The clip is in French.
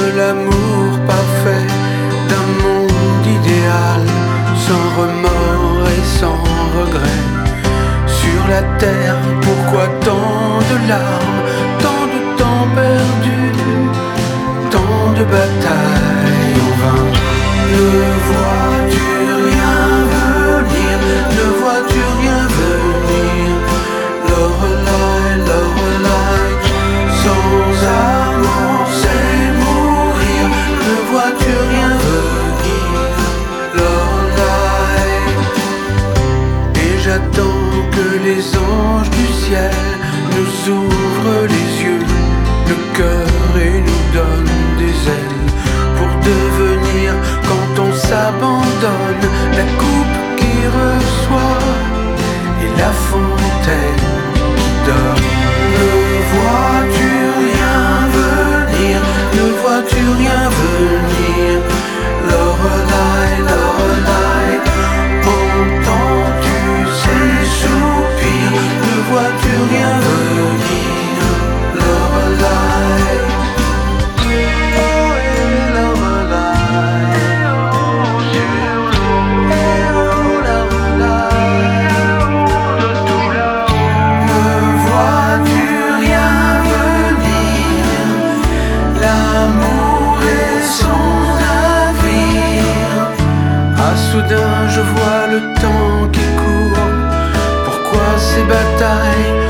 l'amour parfait d'un monde idéal, sans remords et sans regret. Sur la terre, pourquoi tant de larmes, tant de temps perdu, tant de batailles en vain? Ne vois-tu rien venir? Ne vois-tu rien venir? Lorelai, Lorelai, sans amour c'est mourir. Ne vois-tu rien venir? Lorelai. Et j'attends que les anges du ciel nous ouvrent les yeux, le cœur et nous donnent des ailes pour devenir, quand on s'abandonne, la coupe qui reçoit et la fontaine qui dort. Ne vois-tu rien venir? Ne vois-tu rien venir? Lorelai, Lorelai, entends-tu ces soupirs? Ne vois-tu rien venir? Lorelai. Soudain je vois le temps qui court. Pourquoi ces batailles?